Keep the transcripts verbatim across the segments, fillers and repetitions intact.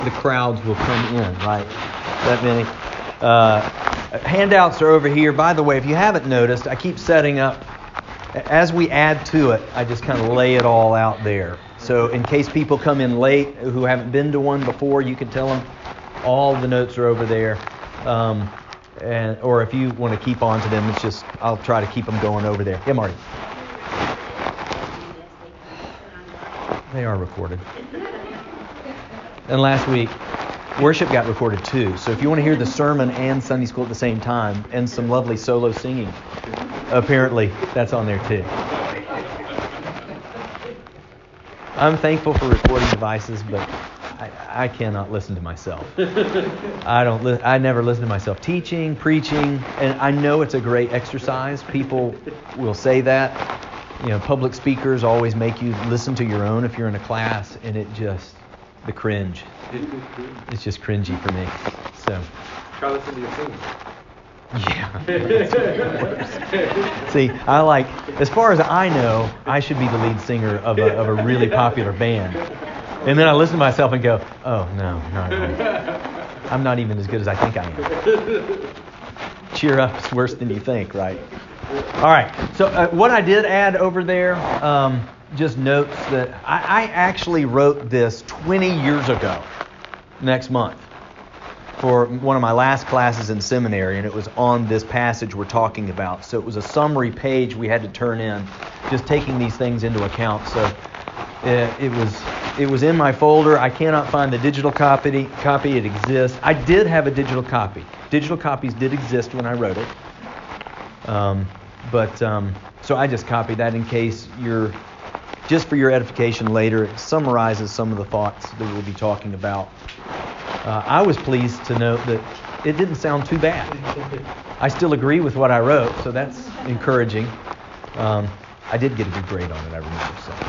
the crowds will come in, right? That many. Uh, handouts are over here. By the way, if you haven't noticed, I keep setting up, as we add to it, I just kind of lay it all out there. So in case people come in late who haven't been to one before, you can tell them all the notes are over there. Um, and or if you want to keep on to them, it's just, I'll try to keep them going over there. Yeah, Marty. They are recorded. And last week, worship got recorded too. So if you want to hear the sermon and Sunday school at the same time, and some lovely solo singing, apparently that's on there too. I'm thankful for recording devices, but I, I cannot listen to myself. I don't. Li- I never listen to myself teaching, preaching, and I know it's a great exercise. People will say that. You know, public speakers always make you listen to your own if you're in a class, and it just, the cringe. It's just cringy for me. So. Try listening to your singing. Yeah. See, I like, as far as I know, I should be the lead singer of a of a really popular band. And then I listen to myself and go, oh, no, no, no. I'm not even as good as I think I am. Cheer up, it's worse than you think, right? All right, so uh, what I did add over there, um, just notes that I, I actually wrote this twenty years ago, next month, for one of my last classes in seminary, and it was on this passage we're talking about. So it was a summary page we had to turn in, just taking these things into account. So uh, it was it was in my folder. I cannot find the digital copy. Copy it exists. I did have a digital copy. Digital copies did exist when I wrote it. Um, but um, so I just copied that in case you're, just for your edification later. It summarizes some of the thoughts that we'll be talking about. Uh, I was pleased to note that it didn't sound too bad. I still agree with what I wrote, so that's encouraging. Um, I did get a good grade on it, I remember. So.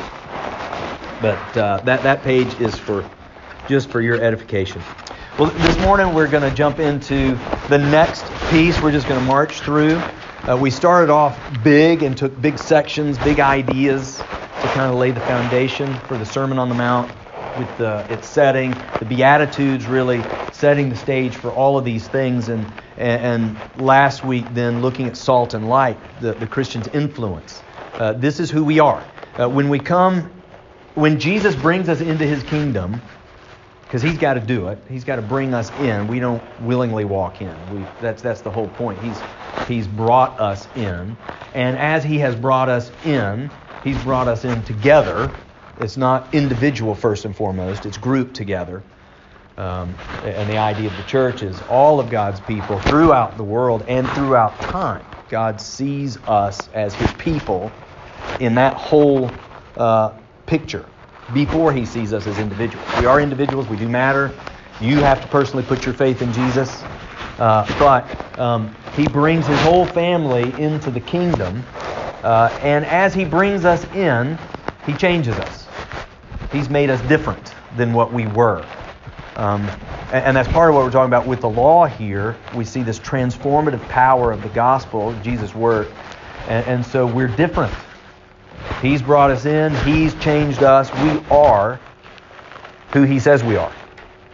But uh, that that page is for just for your edification. Well, this morning we're going to jump into the next piece. We're just going to march through. Uh, we started off big and took big sections, big ideas to kind of lay the foundation for the Sermon on the Mount with the, its setting, the Beatitudes really setting the stage for all of these things. And, and, and last week then looking at salt and light, the, the Christian's influence. Uh, this is who we are. Uh, when we come, when Jesus brings us into His kingdom, because He's got to do it. He's got to bring us in. We don't willingly walk in. We, that's that's the whole point. He's He's brought us in. And as He has brought us in, He's brought us in together. It's not individual first and foremost. It's grouped together. Um, and the idea of the church is all of God's people throughout the world and throughout time. God sees us as His people in that whole uh, picture. Before He sees us as individuals. We are individuals. We do matter. You have to personally put your faith in Jesus. Uh, but um, He brings His whole family into the kingdom. Uh, and as He brings us in, He changes us. He's made us different than what we were. Um, and, and that's part of what we're talking about with the law here. We see this transformative power of the gospel, Jesus' word. And, and so we're different. He's brought us in. He's changed us. We are who He says we are.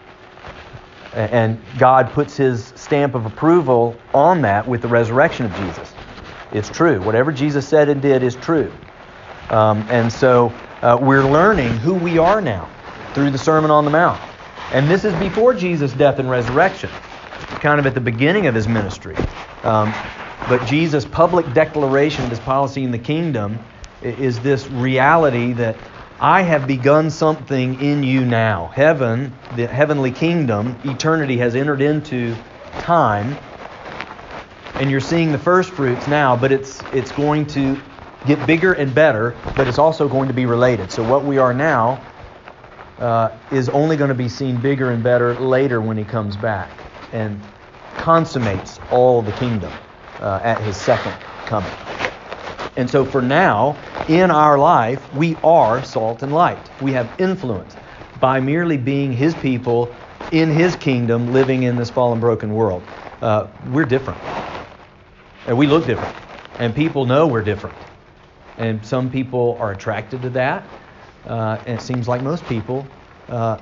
And God puts His stamp of approval on that with the resurrection of Jesus. It's true. Whatever Jesus said and did is true. Um, and so uh, we're learning who we are now through the Sermon on the Mount. And this is before Jesus' death and resurrection, kind of at the beginning of His ministry. Um, but Jesus' public declaration of His policy in the kingdom is this reality that I have begun something in you now. Heaven, the heavenly kingdom, eternity has entered into time, and you're seeing the first fruits now, but it's it's going to get bigger and better, but it's also going to be related. So what we are now uh, is only going to be seen bigger and better later when He comes back and consummates all the kingdom uh, at His second coming. And so for now, in our life, we are salt and light. We have influence by merely being His people in His kingdom, living in this fallen, broken world. Uh, we're different. And we look different. And people know we're different. And some people are attracted to that. Uh, and it seems like most people uh,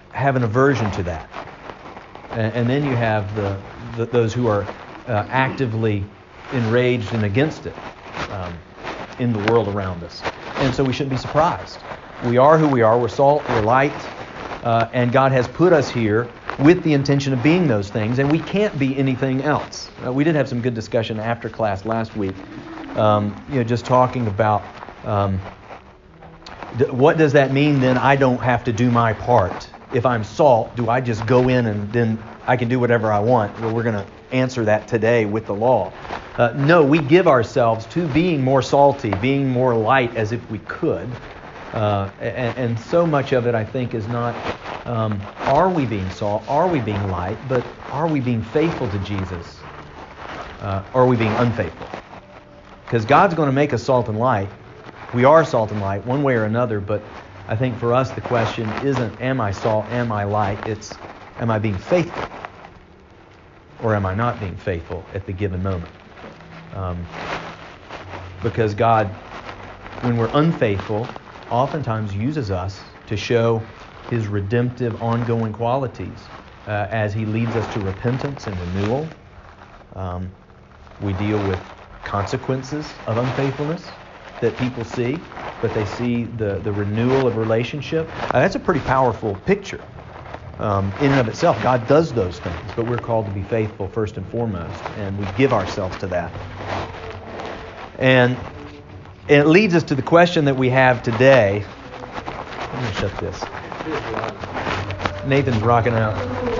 have an aversion to that. And, and then you have the, the those who are uh, actively enraged and against it um, in the world around us. And so we shouldn't be surprised. We are who we are. We're salt, we're light, uh, and God has put us here with the intention of being those things, and we can't be anything else. Uh, we did have some good discussion after class last week, um, you know, just talking about um, th- what does that mean then I don't have to do my part. If I'm salt, do I just go in and then I can do whatever I want? Well, we're going to answer that today with the law. Uh, no, we give ourselves to being more salty, being more light as if we could. Uh, and, and so much of it, I think, is not, um, are we being salt? Are we being light? But are we being faithful to Jesus? Uh, or are we being unfaithful? Because God's going to make us salt and light. We are salt and light, one way or another. But I think for us, the question isn't, am I salt? Am I light? It's, am I being faithful? Or am I not being faithful at the given moment? Um, because God, when we're unfaithful, oftentimes uses us to show His redemptive, ongoing qualities uh, as He leads us to repentance and renewal. Um, we deal with consequences of unfaithfulness that people see, but they see the, the renewal of relationship. Uh, that's a pretty powerful picture um, in and of itself. God does those things, but we're called to be faithful first and foremost, and we give ourselves to that. And And it leads us to the question that we have today. Let me shut this. Nathan's rocking out.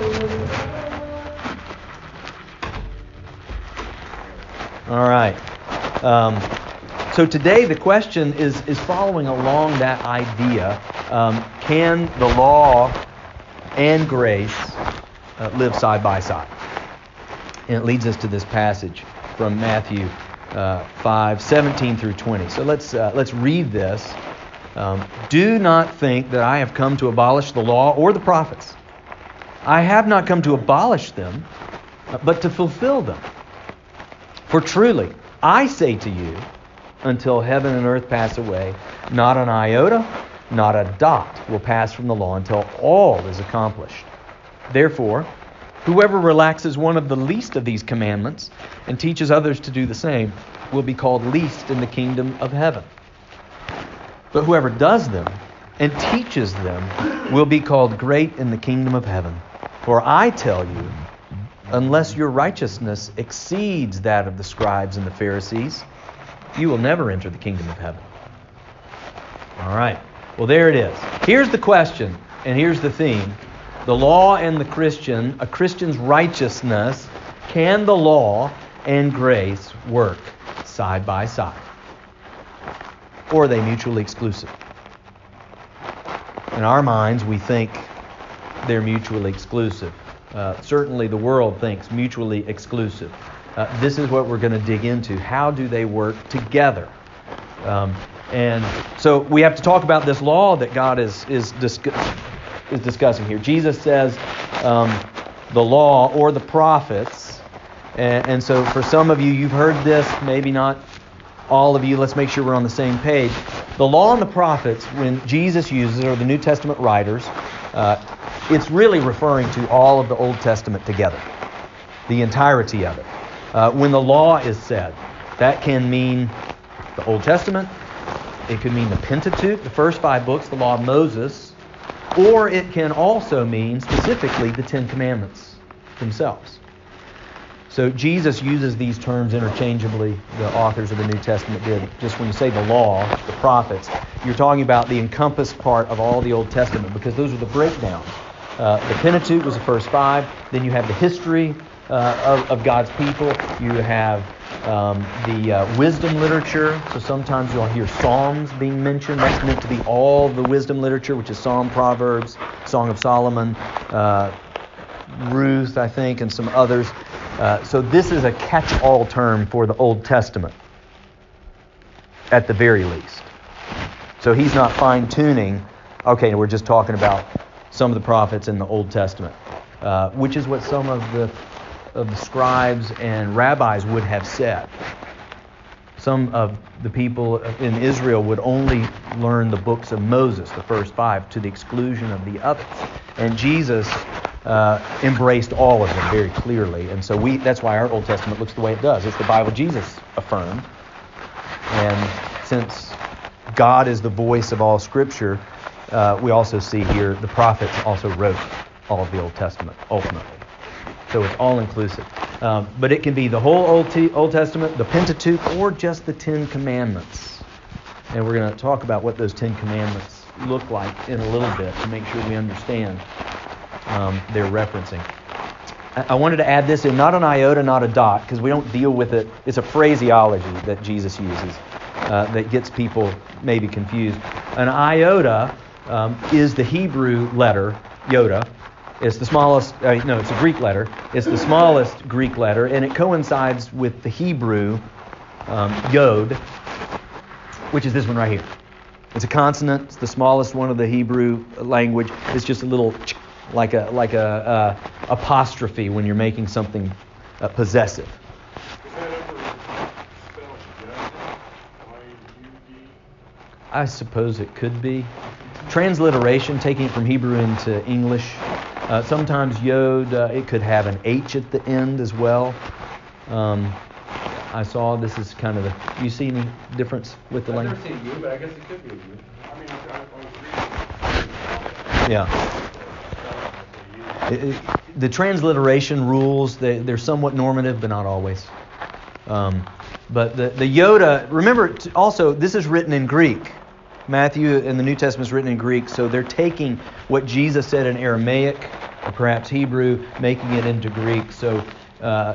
All right. Um, so today the question is, is following along that idea. Um, can the law and grace uh, live side by side? And it leads us to this passage from Matthew Uh, five, seventeen through twenty. So let's uh, let's read this. Um, Do not think that I have come to abolish the law or the prophets. I have not come to abolish them, but to fulfill them. For truly, I say to you, until heaven and earth pass away, not an iota, not a dot will pass from the law until all is accomplished. Therefore, whoever relaxes one of the least of these commandments and teaches others to do the same will be called least in the kingdom of heaven. But whoever does them and teaches them will be called great in the kingdom of heaven. For I tell you, unless your righteousness exceeds that of the scribes and the Pharisees, you will never enter the kingdom of heaven. All right. Well, there it is. Here's the question, and here's the theme. The law and the Christian, a Christian's righteousness, can the law and grace work side by side? Or are they mutually exclusive? In our minds, we think they're mutually exclusive. Uh, certainly the world thinks mutually exclusive. Uh, this is what we're going to dig into. How do they work together? Um, and so we have to talk about this law that God is is discussing. is discussing here. Jesus says um, the law or the prophets. And, and so for some of you, you've heard this, maybe not all of you. Let's make sure we're on the same page. The law and the prophets, when Jesus uses it, or the New Testament writers, uh, it's really referring to all of the Old Testament together, the entirety of it. Uh, when the law is said, that can mean the Old Testament. It could mean the Pentateuch, the first five books, the law of Moses. Or it can also mean specifically the Ten Commandments themselves. So Jesus uses these terms interchangeably, the authors of the New Testament did. Just when you say the law, the prophets, you're talking about the encompassed part of all the Old Testament, because those are the breakdowns. Uh, the Pentateuch was the first five. Then you have the history uh, of, of God's people. You have um, the uh, wisdom literature. So sometimes you'll hear Psalms being mentioned. That's meant to be all the wisdom literature, which is Psalm, Proverbs, Song of Solomon, uh, Ruth, I think, and some others. Uh, so this is a catch-all term for the Old Testament, at the very least. So he's not fine-tuning, okay, we're just talking about some of the prophets in the Old Testament, uh, which is what some of the of the scribes and rabbis would have said. Some of the people in Israel would only learn the books of Moses, the first five, to the exclusion of the others. And Jesus uh, embraced all of them very clearly. And so we that's why our Old Testament looks the way it does. It's the Bible Jesus affirmed. And since God is the voice of all Scripture, uh, we also see here the prophets also wrote all of the Old Testament, ultimately. So it's all-inclusive. Um, but it can be the whole Old, T- Old Testament, the Pentateuch, or just the Ten Commandments. And we're going to talk about what those Ten Commandments look like in a little bit to make sure we understand um, their referencing. I-, I wanted to add this in, not an iota, not a dot, because we don't deal with it. It's a phraseology that Jesus uses uh, that gets people maybe confused. An iota um, is the Hebrew letter, Yoda. It's the smallest, uh, no, it's a Greek letter. It's the smallest Greek letter, and it coincides with the Hebrew um, Yod, which is this one right here. It's a consonant. It's the smallest one of the Hebrew language. It's just a little, like a like a uh, apostrophe when you're making something uh, possessive. Is that ever spelled Y U D? I suppose it could be. Transliteration, taking it from Hebrew into English. Uh, sometimes Yod, uh, it could have an H at the end as well. Um, I saw this is kind of the. You see any difference with the I've language? never seen U, but I guess it could be a U. I mean, I, I was reading. Yeah. It, it, the transliteration rules, they, they're somewhat normative, but not always. Um, but the, the Yoda, remember, t- also, this is written in Greek. Matthew in the New Testament is written in Greek, so they're taking what Jesus said in Aramaic, or perhaps Hebrew, making it into Greek. So uh,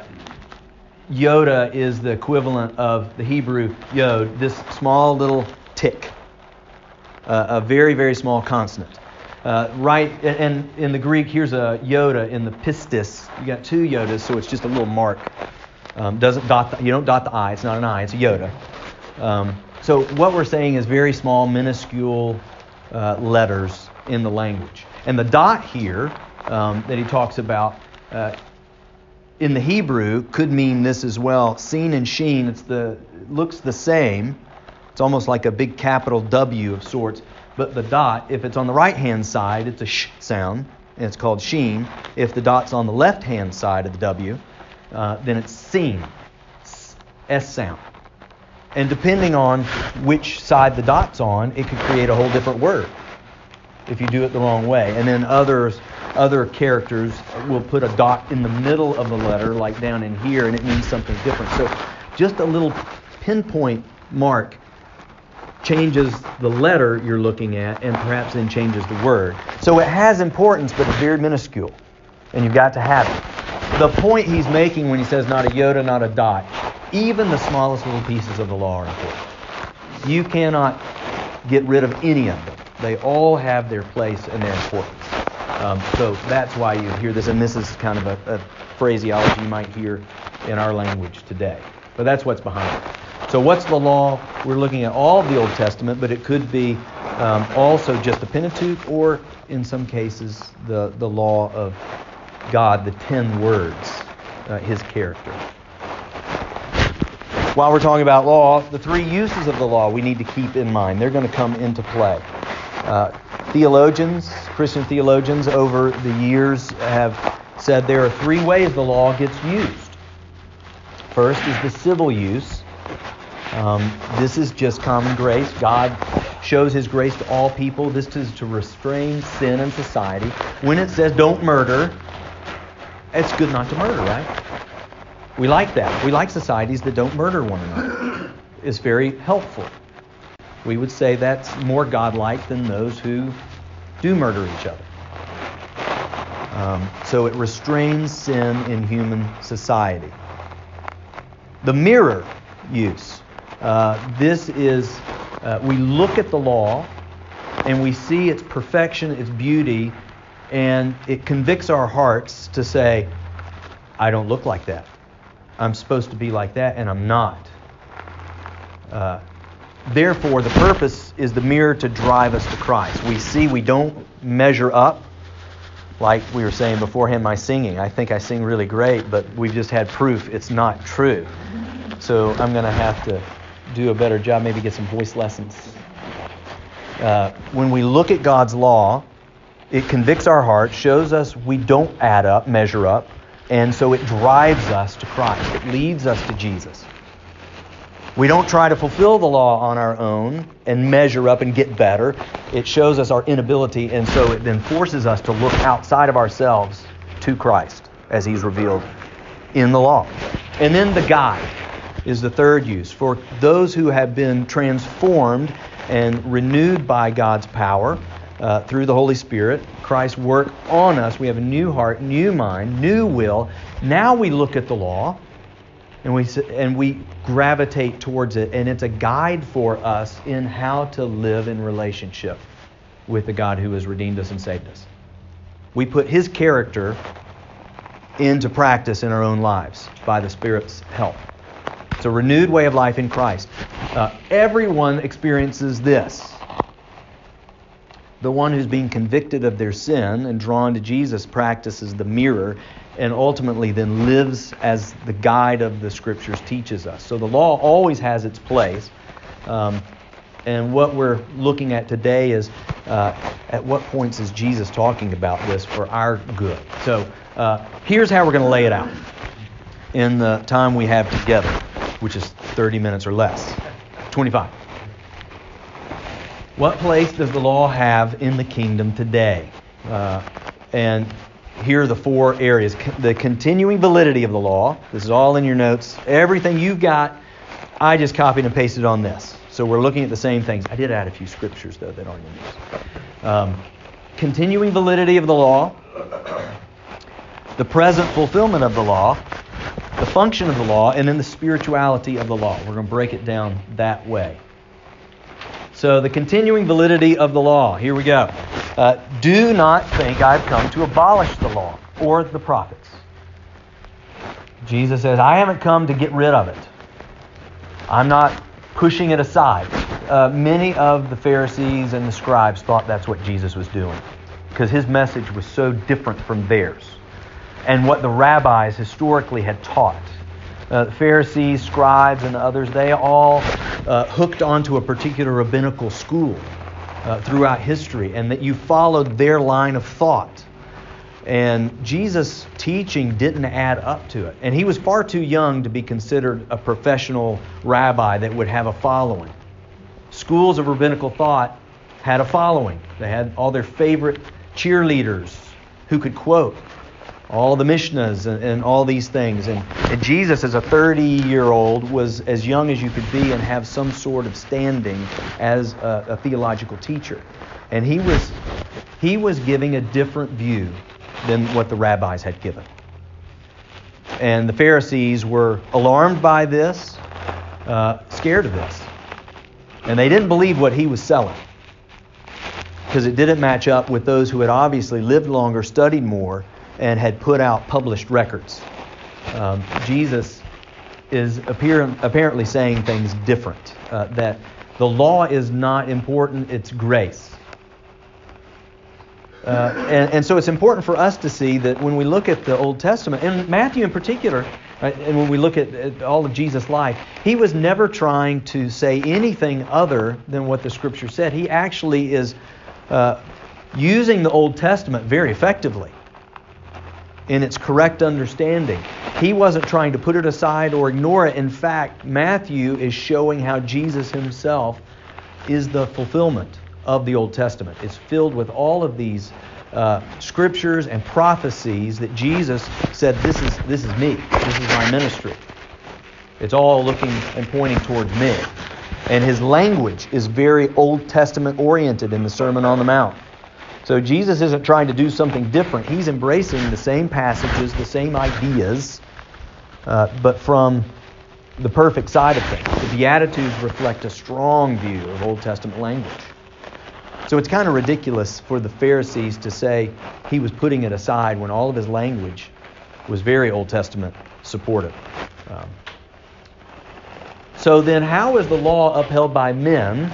Yoda is the equivalent of the Hebrew Yod, this small little tick, uh, a very, very small consonant. Uh, right, and, and in the Greek, here's a Yoda in the pistis. You got two Yodas, so it's just a little mark. Um, doesn't dot the, you don't dot the I. It's not an I. It's a Yoda. Um, so what we're saying is very small, minuscule uh, letters in the language. And the dot here um, that he talks about uh, in the Hebrew could mean this as well. Seen and sheen. It's the it looks the same. It's almost like a big capital W of sorts. But the dot, if it's on the right-hand side, it's a sh sound, and it's called sheen. If the dot's on the left-hand side of the W, uh, then it's seen, S sound. And depending on which side the dot's on, it could create a whole different word if you do it the wrong way. And then others, other characters will put a dot in the middle of the letter, like down in here, and it means something different. So just a little pinpoint mark changes the letter you're looking at, and perhaps then changes the word. So it has importance, but it's very minuscule, and you've got to have it. The point he's making when he says not a Yoda, not a dot, even the smallest little pieces of the law are important. You cannot get rid of any of them. They all have their place and their importance. Um, so that's why you hear this, and this is kind of a, a phraseology you might hear in our language today. But that's what's behind it. So what's the law? We're looking at all of the Old Testament, but it could be um, also just the Pentateuch, or in some cases the, the law of God, the ten words, uh, His character. While we're talking about law, the three uses of the law we need to keep in mind. They're going to come into play. Uh, theologians, Christian theologians over the years have said there are three ways the law gets used. First is the civil use. Um, this is just common grace. God shows His grace to all people. This is to restrain sin in society. When it says don't murder, it's good not to murder, right? We like that. We like societies that don't murder one another. It's very helpful. We would say that's more godlike than those who do murder each other. Um, so it restrains sin in human society. The mirror use. Uh, this is, uh, we look at the law and we see its perfection, its beauty, and it convicts our hearts to say, I don't look like that. I'm supposed to be like that, and I'm not. Uh, therefore, the purpose is the mirror to drive us to Christ. We see we don't measure up. Like we were saying beforehand, my singing. I think I sing really great, but we've just had proof it's not true. So I'm going to have to do a better job, maybe get some voice lessons. Uh, when we look at God's law, it convicts our heart, shows us we don't add up, measure up, and so it drives us to Christ. It leads us to Jesus. We don't try to fulfill the law on our own and measure up and get better. It shows us our inability, and so it then forces us to look outside of ourselves to Christ as He's revealed in the law. And then the guide is the third use. For those who have been transformed and renewed by God's power uh, through the Holy Spirit, Christ's work on us, we have a new heart, new mind, new will. Now we look at the law and we and we gravitate towards it, and it's a guide for us in how to live in relationship with the God who has redeemed us and saved us. We put His character into practice in our own lives by the Spirit's help. It's a renewed way of life in Christ. Uh, everyone experiences this. The one who's being convicted of their sin and drawn to Jesus practices the mirror and ultimately then lives as the guide of the Scriptures teaches us. So the law always has its place. Um, and what we're looking at today is uh, at what points is Jesus talking about this for our good. So uh, here's how we're going to lay it out in the time we have together, which is thirty minutes or less. twenty-five. What place does the law have in the kingdom today? Uh, and here are the four areas. The continuing validity of the law. This is all in your notes. Everything you've got, I just copied and pasted on this. So we're looking at the same things. I did add a few scriptures, though, that aren't in this. Um, continuing validity of the law. The present fulfillment of the law. The function of the law. And then the spirituality of the law. We're going to break it down that way. So the continuing validity of the law. Here we go. Uh, do not think I've come to abolish the law or the prophets. Jesus says, I haven't come to get rid of it. I'm not pushing it aside. Uh, many of the Pharisees and the scribes thought that's what Jesus was doing because His message was so different from theirs and what the rabbis historically had taught. Uh, the Pharisees, scribes, and others, they all uh, hooked onto a particular rabbinical school uh, throughout history, and that you followed their line of thought. And Jesus' teaching didn't add up to it. And He was far too young to be considered a professional rabbi that would have a following. Schools of rabbinical thought had a following. They had all their favorite cheerleaders who could quote all the Mishnahs and, and all these things. And, and Jesus, as a thirty-year-old, was as young as you could be and have some sort of standing as a, a theological teacher. And he was he was giving a different view than what the rabbis had given. And the Pharisees were alarmed by this, uh, scared of this. And they didn't believe what He was selling, because it didn't match up with those who had obviously lived longer, studied more, and had put out published records. Um, Jesus is appear, apparently saying things different. Uh, that the law is not important, it's grace. Uh, and, and so it's important for us to see that when we look at the Old Testament, and Matthew in particular, right, and when we look at, at all of Jesus' life, He was never trying to say anything other than what the Scripture said. He actually is uh, using the Old Testament very effectively in its correct understanding. He wasn't trying to put it aside or ignore it. In fact, Matthew is showing how Jesus Himself is the fulfillment of the Old Testament. It's filled with all of these uh, scriptures and prophecies that Jesus said, this is this is me. This is my ministry. It's all looking and pointing towards me. And His language is very Old Testament oriented in the Sermon on the Mount. So Jesus isn't trying to do something different. He's embracing the same passages, the same ideas, uh, but from the perfect side of things. The Beatitudes reflect a strong view of Old Testament language. So it's kind of ridiculous for the Pharisees to say He was putting it aside when all of His language was very Old Testament supportive. Um, so then how is the law upheld by men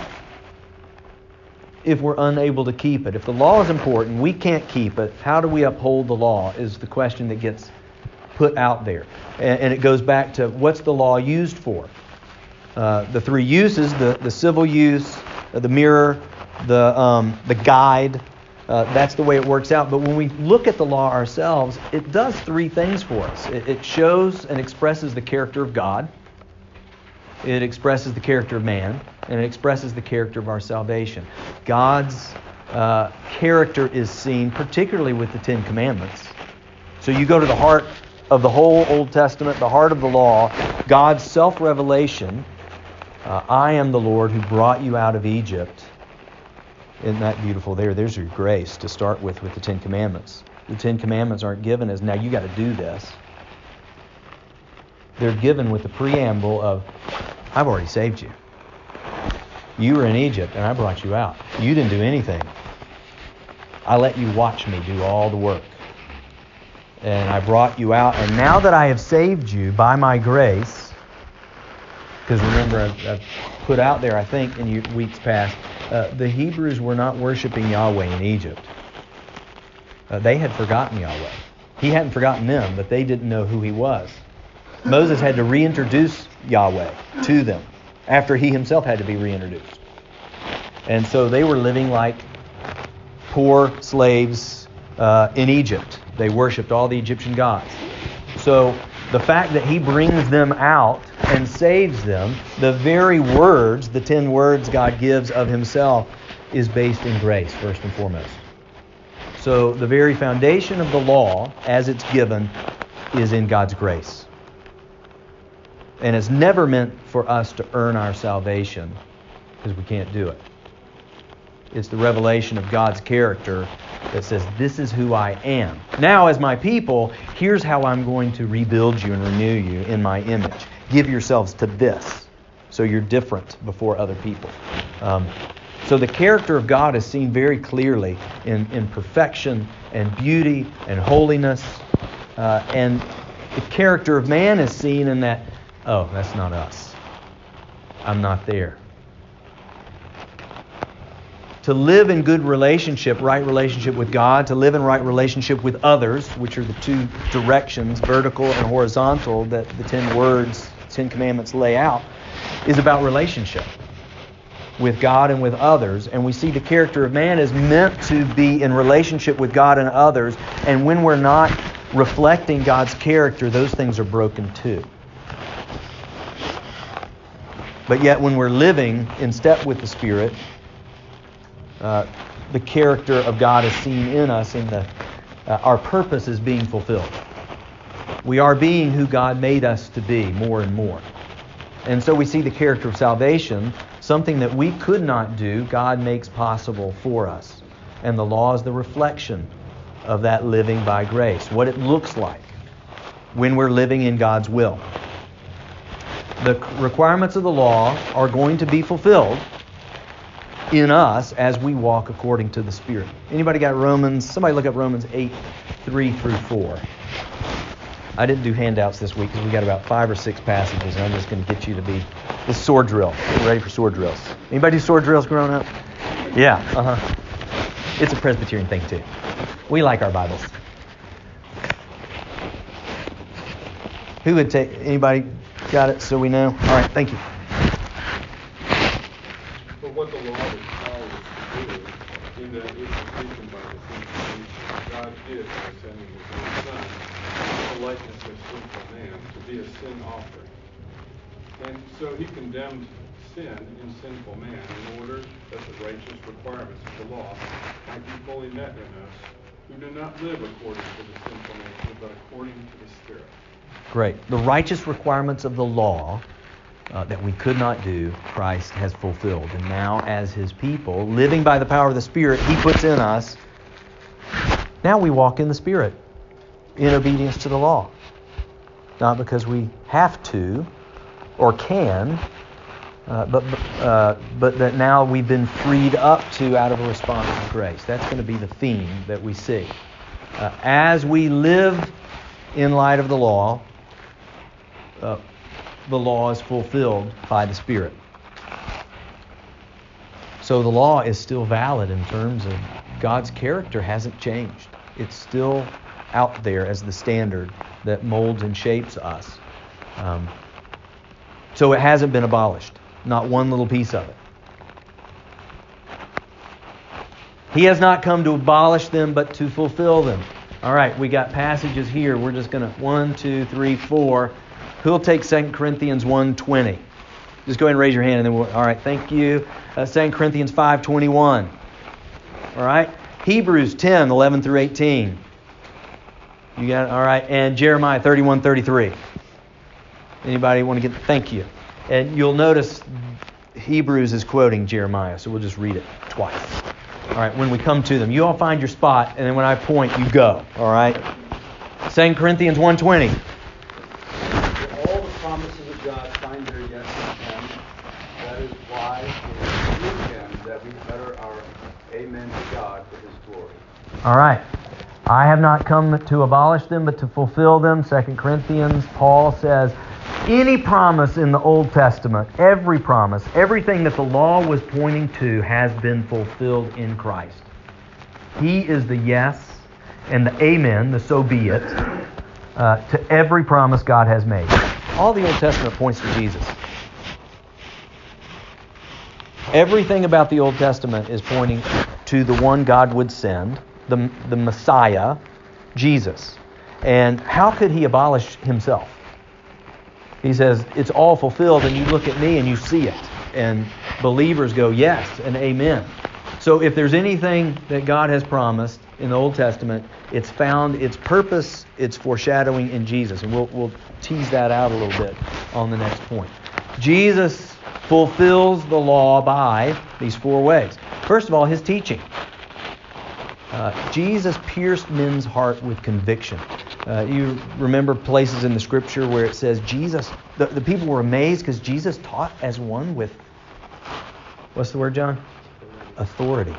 if we're unable to keep it? If the law is important, we can't keep it, how do we uphold the law is the question that gets put out there. And, and it goes back to, what's the law used for? uh, the three uses, the, the civil use, uh, the mirror, the, um, the guide. Uh, that's the way it works out. But when we look at the law ourselves, it does three things for us. It, it shows and expresses the character of God. It expresses the character of man. And it expresses the character of our salvation. God's uh, character is seen particularly with the Ten Commandments. So you go to the heart of the whole Old Testament, the heart of the law, God's self-revelation. Uh, I am the Lord who brought you out of Egypt. Isn't that beautiful there? There's your grace to start with with the Ten Commandments. The Ten Commandments aren't given as, now you got to do this. They're given with the preamble of, I've already saved you. You were in Egypt and I brought you out. You didn't do anything. I let you watch me do all the work. And I brought you out. And now that I have saved you by my grace, because remember I've, I've put out there, I think, in year, weeks past, uh, the Hebrews were not worshiping Yahweh in Egypt. Uh, they had forgotten Yahweh. He hadn't forgotten them, but they didn't know who He was. Moses had to reintroduce Yahweh to them after he himself had to be reintroduced. And so they were living like poor slaves uh, in Egypt. They worshipped all the Egyptian gods. So the fact that He brings them out and saves them, the very words, the ten words God gives of Himself, is based in grace, first and foremost. So the very foundation of the law, as it's given, is in God's grace. And it's never meant for us to earn our salvation, because we can't do it. It's the revelation of God's character that says, this is who I am. Now, as my people, here's how I'm going to rebuild you and renew you in my image. Give yourselves to this, so you're different before other people. Um, so the character of God is seen very clearly in, in perfection and beauty and holiness. Uh, and the character of man is seen in that, oh, that's not us. I'm not there. To live in good relationship, right relationship with God, to live in right relationship with others, which are the two directions, vertical and horizontal, that the ten words, ten commandments lay out, is about relationship with God and with others. And we see the character of man is meant to be in relationship with God and others. And when we're not reflecting God's character, those things are broken too. But yet when we're living in step with the Spirit, uh, the character of God is seen in us, and the, uh, our purpose is being fulfilled. We are being who God made us to be more and more. And so we see the character of salvation, something that we could not do, God makes possible for us. And the law is the reflection of that living by grace, what it looks like when we're living in God's will. The requirements of the law are going to be fulfilled in us as we walk according to the Spirit. Anybody got Romans? Somebody look up Romans eight, three through four. I didn't do handouts this week because we got about five or six passages, and I'm just going to get you to be the sword drill. Get ready for sword drills. Anybody do sword drills growing up? Yeah, uh-huh. It's a Presbyterian thing too. We like our Bibles. Who would take, anybody got it so we know? All right, thank you. But what the law requires us to do, in that it's completion by the sinful nature, God did by sending His own Son, the likeness of sinful man, to be a sin offering. And so He condemned sin in sinful man in order that the righteous requirements of the law might be fully met in us, who do not live according to the sinful nature, but according to the Spirit. Great. The righteous requirements of the law uh, that we could not do, Christ has fulfilled. And now, as His people, living by the power of the Spirit He puts in us, now we walk in the Spirit, in obedience to the law. Not because we have to or can, uh, but uh, but that now we've been freed up to out of a response to grace. That's going to be the theme that we see. Uh, as we live in light of the law, uh, the law is fulfilled by the Spirit. So the law is still valid in terms of God's character hasn't changed. It's still out there as the standard that molds and shapes us. Um, So it hasn't been abolished. Not one little piece of it. He has not come to abolish them, but to fulfill them. All right, we got passages here. We're just going to, one, two, three, four. Who'll take Second Corinthians one twenty? Just go ahead and raise your hand. and then we'll, All right, thank you. Uh, Second Corinthians five twenty-one. All right. Hebrews ten eleven through eighteen. You got it? All right. And Jeremiah thirty-one thirty-three. Anybody want to get... Thank you. And you'll notice Hebrews is quoting Jeremiah, so we'll just read it twice. All right, when we come to them. You all find your spot, and then when I point, you go. All right? Second Corinthians one twenty. All the promises of God find their yes in Him. That is why it is through Him that we utter our amen to God for His glory. All right. I have not come to abolish them, but to fulfill them. Second Corinthians, Paul says, any promise in the Old Testament, every promise, everything that the law was pointing to has been fulfilled in Christ. He is the yes and the amen, the so be it, uh, to every promise God has made. All the Old Testament points to Jesus. Everything about the Old Testament is pointing to the one God would send, the, the Messiah, Jesus. And how could He abolish Himself? He says, it's all fulfilled, and you look at me and you see it. And believers go, yes and amen. So if there's anything that God has promised in the Old Testament, it's found its purpose, its foreshadowing in Jesus. And we'll, we'll tease that out a little bit on the next point. Jesus fulfills the law by these four ways. First of all, His teaching. Uh, Jesus pierced men's heart with conviction. Uh, you remember places in the Scripture where it says Jesus, the, the people were amazed because Jesus taught as one with, what's the word, John? Authority.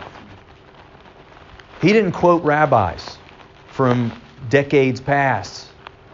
He didn't quote rabbis from decades past.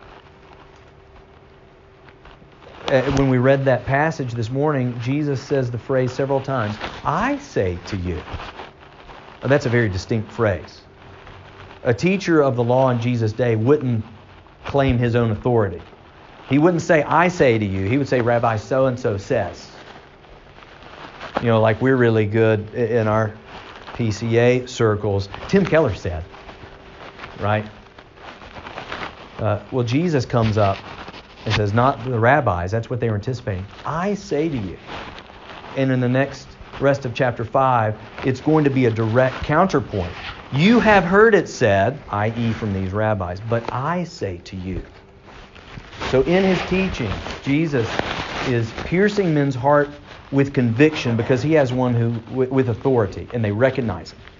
Uh, when we read that passage this morning, Jesus says the phrase several times, I say to you. Well, that's a very distinct phrase. A teacher of the law in Jesus' day wouldn't claim his own authority. He wouldn't say, I say to you. He would say, Rabbi so-and-so says. You know, like we're really good in our P C A circles. Tim Keller said, right? Uh, well, Jesus comes up and says, not the rabbis. That's what they were anticipating. I say to you. And in the next rest of chapter five, it's going to be a direct counterpoint. You have heard it said, that is from these rabbis, but I say to you. So in His teaching, Jesus is piercing men's heart with conviction because He has one who with authority, and they recognize Him.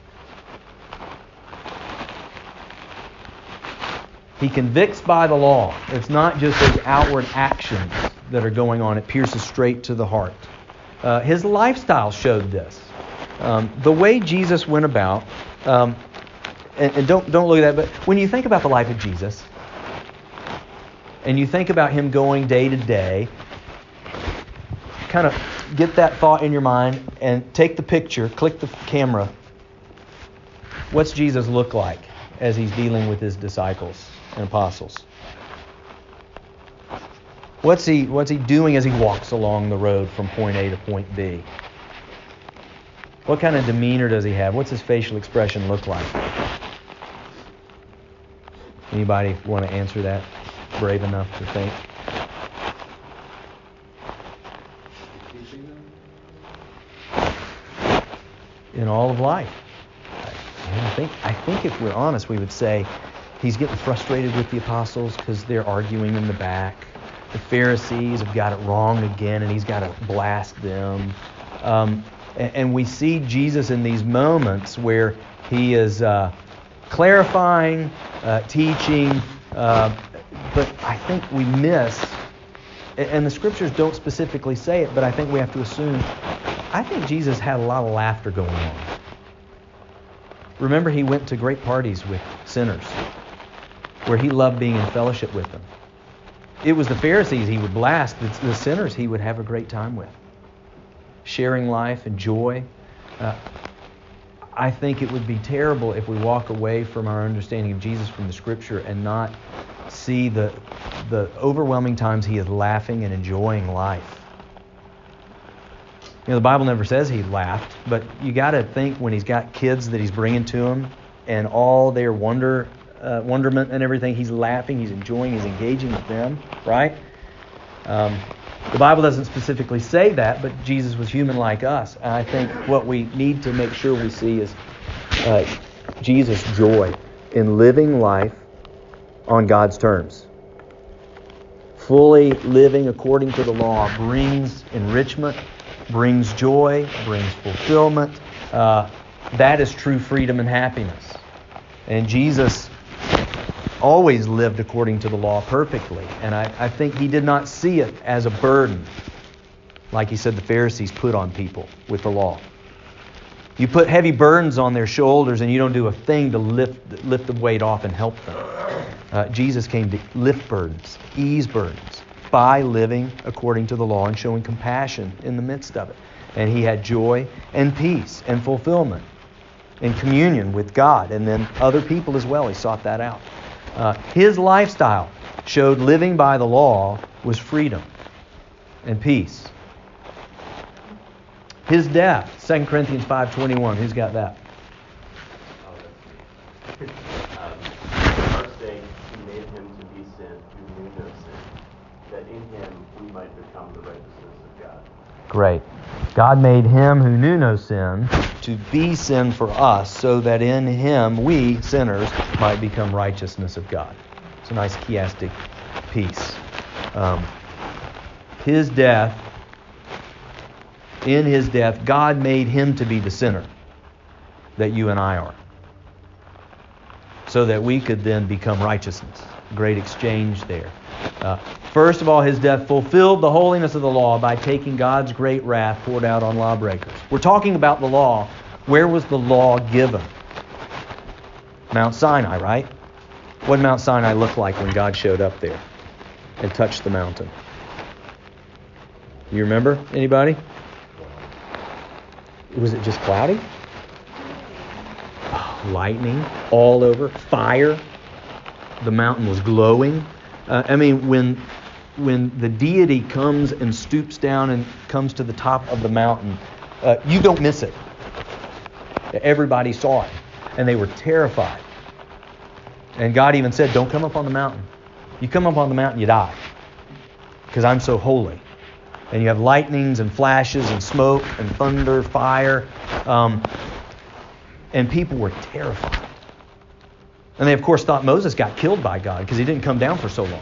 He convicts by the law. It's not just those outward actions that are going on. It pierces straight to the heart. Uh, his lifestyle showed this. Um, the way Jesus went about, um, and, and don't don't look at that, but when you think about the life of Jesus, and you think about Him going day to day, kind of get that thought in your mind and take the picture, click the camera. What's Jesus look like as He's dealing with His disciples and apostles? What's he what's he doing as he walks along the road from point A to point B? What kind of demeanor does he have? What's his facial expression look like? Anybody want to answer that? Brave enough to think? In all of life. I think I think if we're honest, we would say He's getting frustrated with the apostles because they're arguing in the back. The Pharisees have got it wrong again, and He's got to blast them. Um, and, and we see Jesus in these moments where He is uh, clarifying, uh, teaching, uh, but I think we miss, and the Scriptures don't specifically say it, but I think we have to assume, I think Jesus had a lot of laughter going on. Remember, He went to great parties with sinners, where He loved being in fellowship with them. It was the Pharisees He would blast. The, the sinners He would have a great time with. Sharing life and joy. Uh, I think it would be terrible if we walk away from our understanding of Jesus from the Scripture and not see the, the overwhelming times He is laughing and enjoying life You know, the Bible never says he laughed, but you got to think when he's got kids that he's bringing to him and all their wonder, uh, wonderment and everything, he's laughing, he's enjoying, he's engaging with them, right? Um, the Bible doesn't specifically say that, but Jesus was human like us. And I think what we need to make sure we see is uh, Jesus' joy in living life on God's terms. Fully living according to the law brings enrichment, brings joy, brings fulfillment. Uh, that is true freedom and happiness. And Jesus always lived according to the law perfectly. And I, I think he did not see it as a burden, like he said the Pharisees put on people with the law. You put heavy burdens on their shoulders and you don't do a thing to lift, lift the weight off and help them. Uh, Jesus came to lift burdens, ease burdens, by living according to the law and showing compassion in the midst of it. And he had joy and peace and fulfillment in communion with God and then other people as well. He sought that out. Uh, his lifestyle showed living by the law was freedom and peace. His death, Second Corinthians five twenty-one. Who's got that? Great. God made him who knew no sin to be sin for us, so that in him we, sinners, might become righteousness of God. It's a nice chiastic piece. Um, his death, in his death, God made him to be the sinner that you and I are, so that we could then become righteousness. Great exchange there. Uh, first of all, his death fulfilled the holiness of the law by taking God's great wrath poured out on lawbreakers. We're talking about the law. Where was the law given? Mount Sinai, right? What did Mount Sinai look like when God showed up there and touched the mountain? You remember? Anybody? Was it just cloudy? Oh, lightning all over, fire. The mountain was glowing. Uh, I mean, when when the deity comes and stoops down and comes to the top of the mountain, uh, you don't miss it. Everybody saw it, and they were terrified. And God even said, "Don't come up on the mountain. You come up on the mountain, you die, because I'm so holy." And you have lightnings and flashes and smoke and thunder, fire, um, and people were terrified. And they, of course, thought Moses got killed by God because he didn't come down for so long.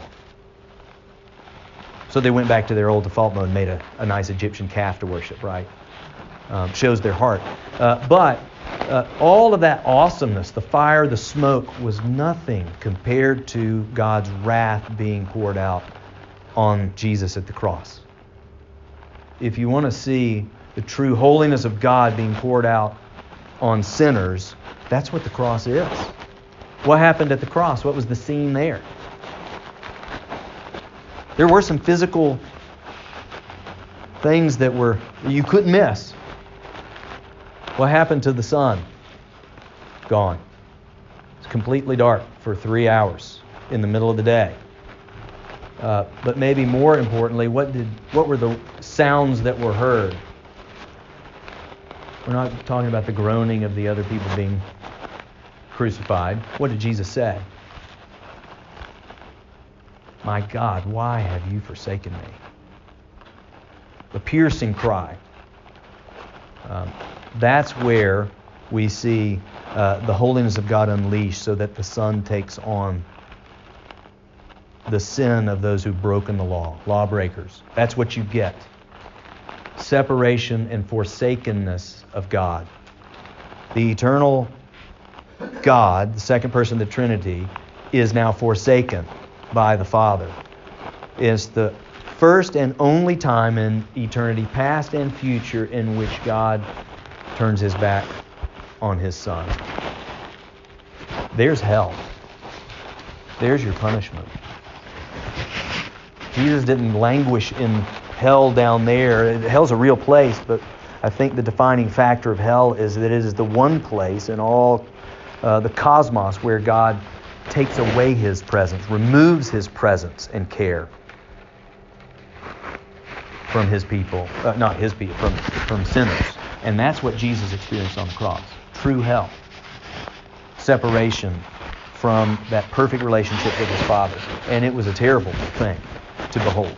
So they went back to their old default mode and made a, a nice Egyptian calf to worship, right? Um, shows their heart. Uh, but uh, all of that awesomeness, the fire, the smoke, was nothing compared to God's wrath being poured out on Jesus at the cross. If you want to see the true holiness of God being poured out on sinners, that's what the cross is. What happened at the cross? What was the scene there? There were some physical things that were you couldn't miss. What happened to the sun? Gone. It's completely dark for three hours in the middle of the day. Uh, but maybe more importantly, what did what were the sounds that were heard? We're not talking about the groaning of the other people being crucified. What did Jesus say? My God, why have you forsaken me? The piercing cry. Um, that's where we see uh, the holiness of God unleashed, so that the Son takes on the sin of those who've broken the law, lawbreakers. That's what you get. Separation and forsakenness of God. The eternal God, the second person of the Trinity, is now forsaken by the Father. It's the first and only time in eternity, past and future, in which God turns his back on his Son. There's hell. There's your punishment. Jesus didn't languish in hell down there. Hell's a real place, but I think the defining factor of hell is that it is the one place in all uh, the cosmos where God takes away his presence, removes his presence and care. from his people, uh, not his people, from, from sinners. And that's what Jesus experienced on the cross. True hell. Separation from that perfect relationship with his Father. And it was a terrible thing to behold.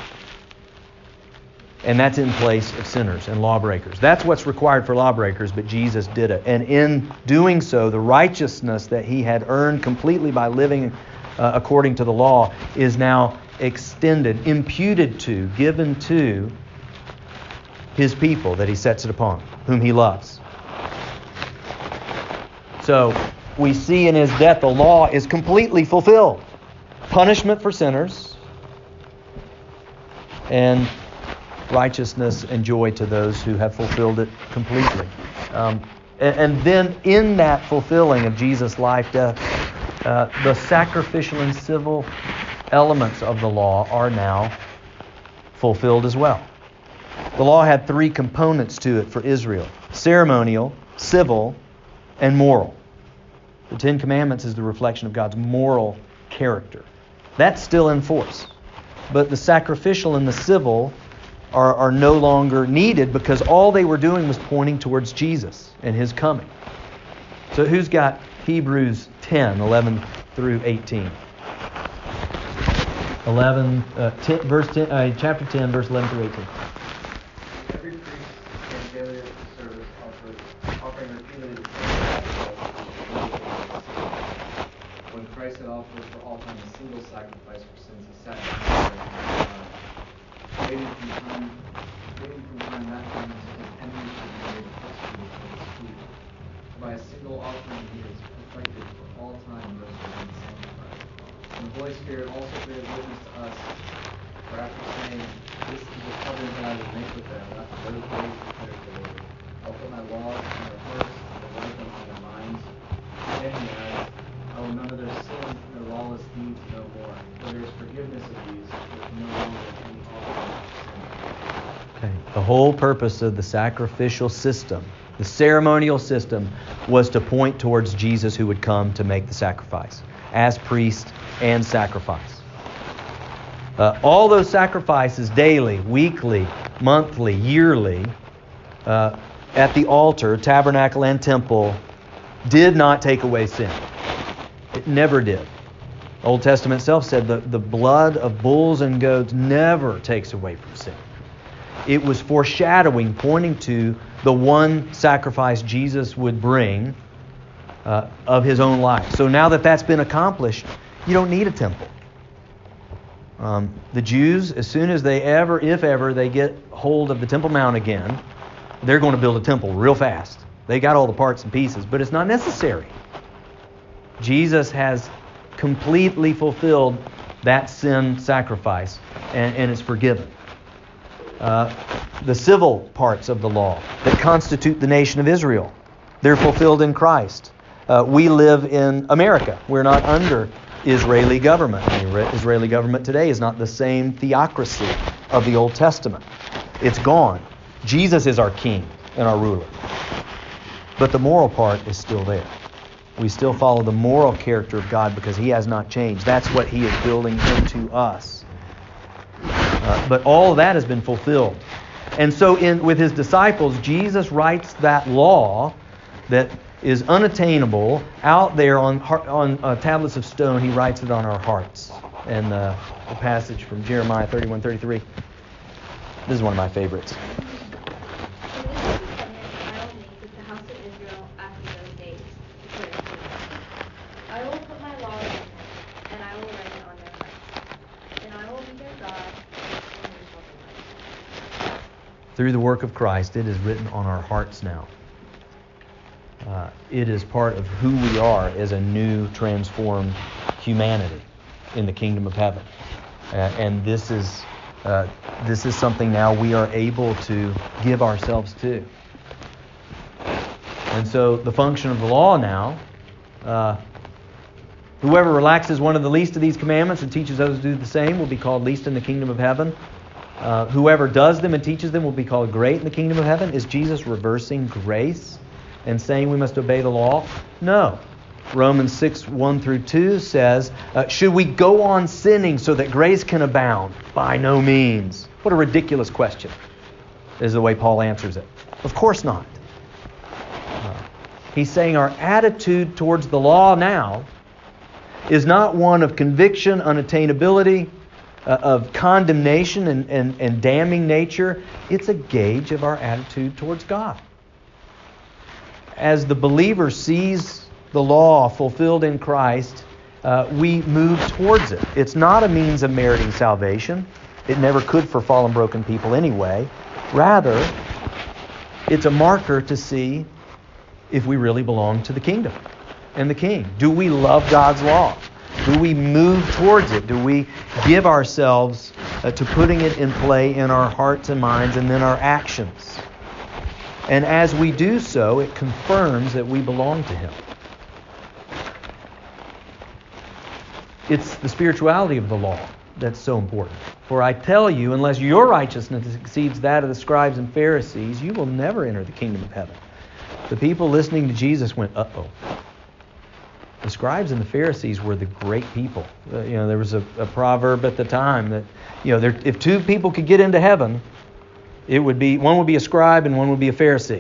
And that's in place of sinners and lawbreakers. That's what's required for lawbreakers, but Jesus did it. And in doing so, the righteousness that he had earned completely by living uh, according to the law is now extended, imputed to, given to his people that he sets it upon, whom he loves. So we see in his death the law is completely fulfilled. Punishment for sinners and righteousness and joy to those who have fulfilled it completely. Um, and, and then in that fulfilling of Jesus' life, death, uh, the sacrificial and civil elements of the law are now fulfilled as well. The law had three components to it for Israel: ceremonial, civil, and moral. The Ten Commandments is the reflection of God's moral character. That's still in force. But the sacrificial and the civil are, are no longer needed because all they were doing was pointing towards Jesus and his coming. So who's got Hebrews ten, eleven through eighteen? eleven, uh, ten, verse ten, uh, chapter ten, verse eleven through eighteen. Every priest and failure of the service offered, offering repeatedly the same sacrifice. When Christ had offered for all time a single sacrifice for sins, he sat down and waiting from time, waiting from time that time until his enemies should be made a footstool for his feet. By a single offering he has perfected for all time those who have been sanctified. And the Holy Spirit also bears witness to us, for after saying, "This is the covenant that I will make with them after those days," declares the Lord. "I'll put my laws in their hearts and will write them on their minds." And he adds, "I will remember their sins and their lawless deeds no more. For there is forgiveness of these, with no longer any offering of sin." Okay. The whole purpose of the sacrificial system, the ceremonial system, was to point towards Jesus who would come to make the sacrifice as priest and sacrifice. Uh, all those sacrifices daily, weekly, monthly, yearly, uh, at the altar, tabernacle, and temple, did not take away sin. It never did. The Old Testament itself said that the blood of bulls and goats never takes away from sin. It was foreshadowing, pointing to the one sacrifice Jesus would bring uh, of his own life. So now that that's been accomplished, you don't need a temple. Um, the Jews, as soon as they ever, if ever, they get hold of the Temple Mount again, they're going to build a temple real fast. They got all the parts and pieces, but it's not necessary. Jesus has completely fulfilled that sin sacrifice, and, and it's forgiven. Uh, the civil parts of the law that constitute the nation of Israel, they're fulfilled in Christ. Uh, we live in America. We're not under Israeli government. The Israeli government today is not the same theocracy of the Old Testament. It's gone. Jesus is our king and our ruler. But the moral part is still there. We still follow the moral character of God because he has not changed. That's what he is building into us. Uh, but all of that has been fulfilled. And so in with his disciples, Jesus writes that law that is unattainable out there on on uh, tablets of stone. He writes it on our hearts. And uh, the passage from Jeremiah thirty-one thirty-three. This is one of my favorites. Through the work of Christ, it is written on our hearts now. Uh, it is part of who we are as a new, transformed humanity in the kingdom of heaven. Uh, and this is uh, this is something now we are able to give ourselves to. And so the function of the law now, uh, whoever relaxes one of the least of these commandments and teaches others to do the same will be called least in the kingdom of heaven. Uh, whoever does them and teaches them will be called great in the kingdom of heaven. Is Jesus reversing grace and saying we must obey the law? No. Romans six, one through two says, uh, should we go on sinning so that grace can abound? By no means. What a ridiculous question, is the way Paul answers it. Of course not. Uh, he's saying our attitude towards the law now is not one of conviction, unattainability, uh, of condemnation and, and, and damning nature. It's a gauge of our attitude towards God. As the believer sees the law fulfilled in Christ, uh, we move towards it. It's not a means of meriting salvation. It never could for fallen, broken people anyway. Rather, it's a marker to see if we really belong to the kingdom and the King. Do we love God's law? Do we move towards it? Do we give ourselves uh, to putting it in play in our hearts and minds and then our actions? And as we do so, it confirms that we belong to Him. It's the spirituality of the law that's so important. For I tell you, unless your righteousness exceeds that of the scribes and Pharisees, you will never enter the kingdom of heaven. The people listening to Jesus went, uh-oh. The scribes and the Pharisees were the great people. Uh, you know, there was a, a proverb at the time that, you know, there, if two people could get into heaven, it would be one would be a scribe and one would be a Pharisee.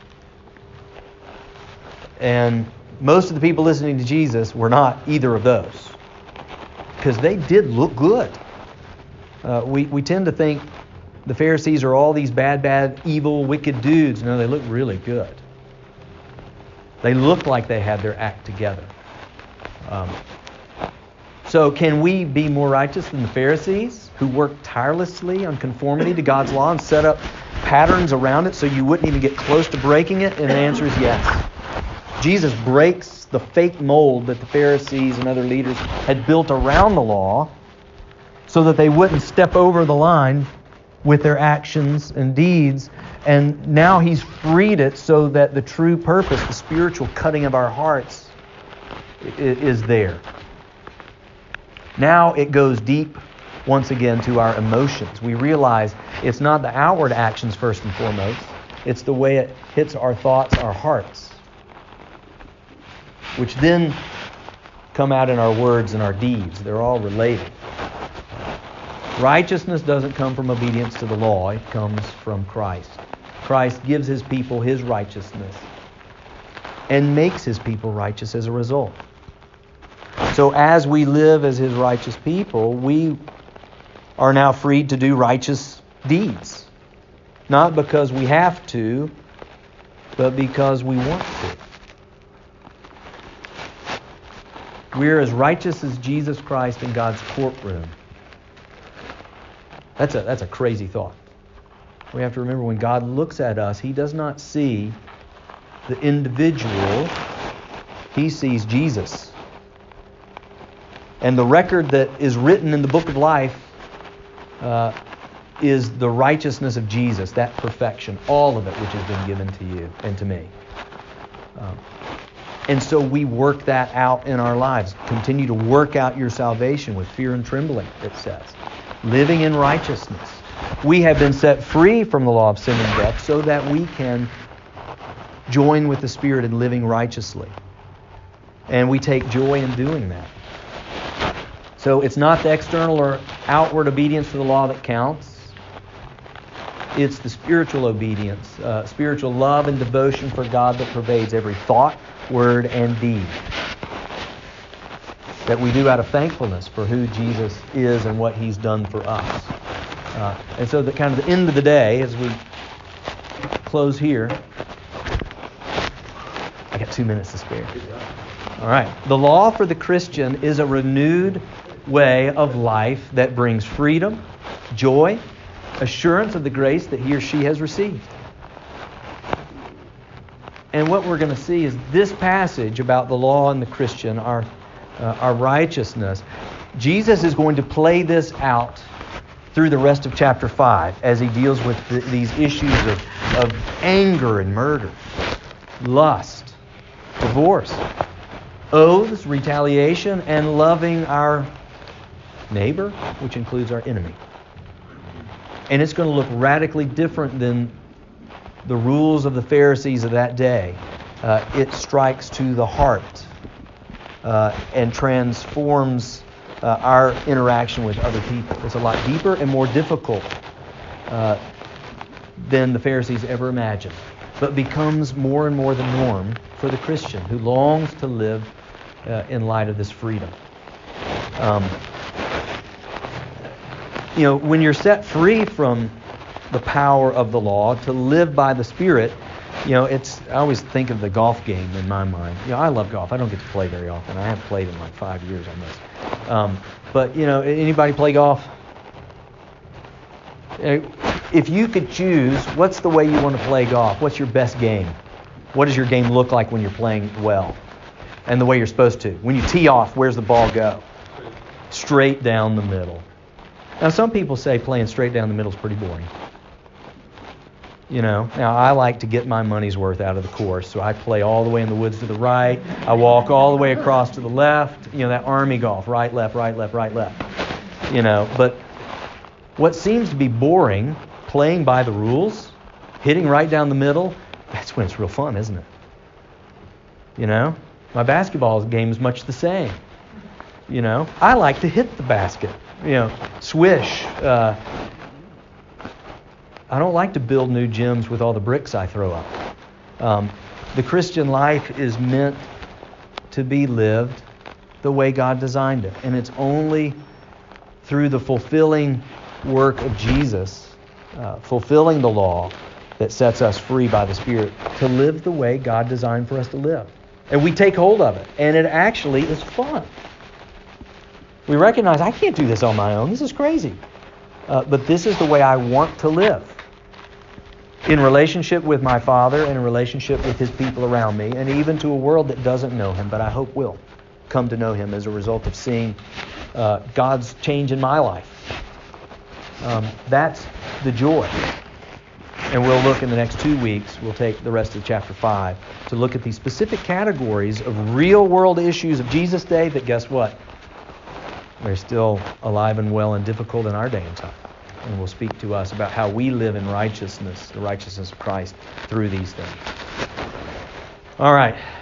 And most of the people listening to Jesus were not either of those, because they did look good. Uh, we, we tend to think the Pharisees are all these bad, bad, evil, wicked dudes. No, they look really good. They look like they had their act together. Um, so can we be more righteous than the Pharisees, who worked tirelessly on conformity to God's law and set up patterns around it so you wouldn't even get close to breaking it? And the answer is yes. Jesus breaks the fake mold that the Pharisees and other leaders had built around the law so that they wouldn't step over the line with their actions and deeds. And now He's freed it so that the true purpose, the spiritual cutting of our hearts, is there. Now it goes deep once again to our emotions. We realize it's not the outward actions first and foremost. It's the way it hits our thoughts, our hearts, which then come out in our words and our deeds. They're all related. Righteousness doesn't come from obedience to the law. It comes from Christ. Christ gives His people His righteousness and makes His people righteous as a result. So as we live as His righteous people, we are now freed to do righteous deeds. Not because we have to, but because we want to. We're as righteous as Jesus Christ in God's courtroom. That's a, that's a crazy thought. We have to remember, when God looks at us, He does not see the individual. He sees Jesus. And the record that is written in the book of life uh, is the righteousness of Jesus, that perfection, all of it which has been given to you and to me. Um, and so we work that out in our lives. Continue to work out your salvation with fear and trembling, it says. Living in righteousness. We have been set free from the law of sin and death so that we can join with the Spirit in living righteously. And we take joy in doing that. So it's not the external or outward obedience to the law that counts. It's the spiritual obedience, uh, spiritual love and devotion for God that pervades every thought, word, and deed. That we do out of thankfulness for who Jesus is and what He's done for us. Uh, and so the kind of the end of the day, as we close here, I got two minutes to spare. All right. The law for the Christian is a renewed way of life that brings freedom, joy, assurance of the grace that he or she has received. And what we're going to see is this passage about the law and the Christian, our uh, our righteousness. Jesus is going to play this out through the rest of chapter five as He deals with the, these issues of, of anger and murder, lust, divorce, oaths, retaliation, and loving our neighbor, which includes our enemy. And it's going to look radically different than the rules of the Pharisees of that day. Uh, it strikes to the heart uh, and transforms uh, our interaction with other people. It's a lot deeper and more difficult uh, than the Pharisees ever imagined, but becomes more and more the norm for the Christian who longs to live uh, in light of this freedom. Um, you know, when you're set free from the power of the law to live by the Spirit, you know, it's, I always think of the golf game in my mind. You know, I love golf. I don't get to play very often. I haven't played in like five years almost. Um, but, you know, anybody play golf? If you could choose, what's the way you want to play golf? What's your best game? What does your game look like when you're playing well? And the way you're supposed to. When you tee off, where's the ball go? Straight down the middle. Now, some people say playing straight down the middle is pretty boring. You know, now I like to get my money's worth out of the course, so I play all the way in the woods to the right. I walk all the way across to the left. You know, that army golf, right, left, right, left, right, left. You know, but what seems to be boring, playing by the rules, hitting right down the middle, that's when it's real fun, isn't it? You know, my basketball game is much the same. You know, I like to hit the basket. You know, swish. Uh, I don't like to build new gyms with all the bricks I throw up. Um, the Christian life is meant to be lived the way God designed it. And it's only through the fulfilling work of Jesus, uh, fulfilling the law, that sets us free by the Spirit to live the way God designed for us to live. And we take hold of it. And it actually is fun. We recognize, I can't do this on my own. This is crazy. Uh, but this is the way I want to live. In relationship with my Father and in relationship with His people around me, and even to a world that doesn't know Him, but I hope will come to know Him as a result of seeing uh, God's change in my life. Um, that's the joy. And we'll look in the next two weeks, we'll take the rest of chapter five, to look at these specific categories of real world issues of Jesus' day that, guess what? They're still alive and well and difficult in our day and time. And will speak to us about how we live in righteousness, the righteousness of Christ, through these things. All right.